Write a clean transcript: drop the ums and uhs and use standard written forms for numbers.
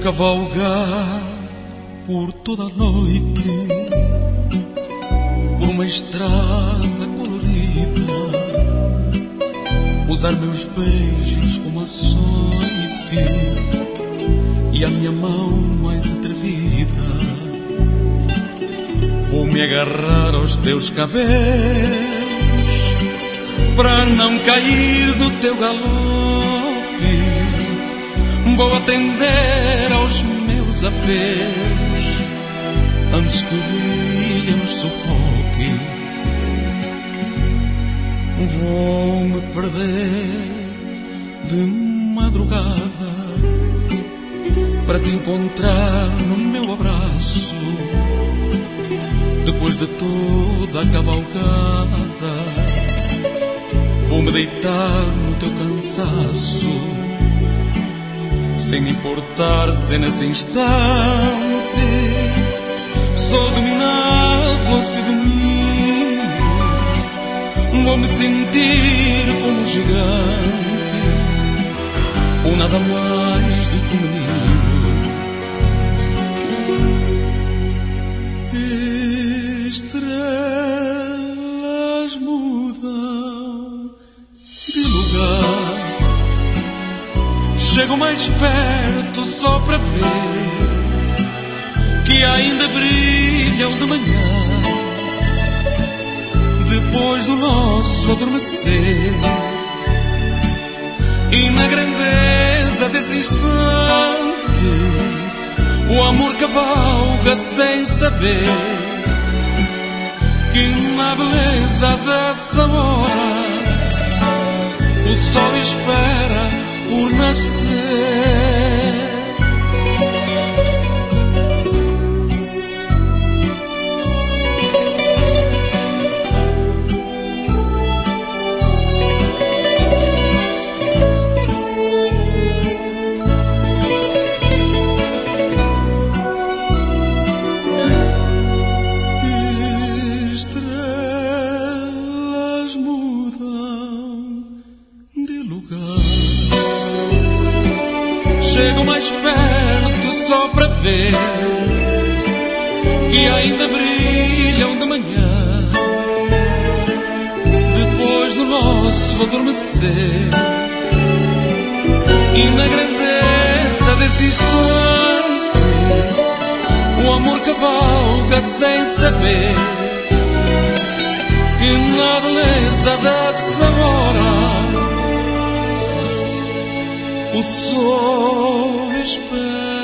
cavalgar por toda a noite, por uma estrada colorida, usar meus beijos como açoite e a minha mão mais atrevida. Vou me agarrar aos teus cabelos para não cair do teu galope. Vou atender aos meus apelos antes que o dia nos sufoque. Vou me perder de madrugada para te encontrar no meu abraço. Depois de toda a cavalgada, vou me deitar no teu cansaço, sem importar se nesse instante sou dominado ou se domino. Vou me sentir como um gigante ou nada mais do que um menino. Estrelas mudam de lugar, chego mais perto só para ver que ainda brilham de manhã, depois do nosso adormecer. E na grandeza desse instante o amor cavalga sem saber que na beleza dessa hora o sol espera por nascer. Estrelas mudam de lugar, chego mais perto só para ver que ainda brilham de manhã, depois do nosso adormecer. E na grandeza desse instante o amor cavalga sem saber que na beleza dessa hora o sol espera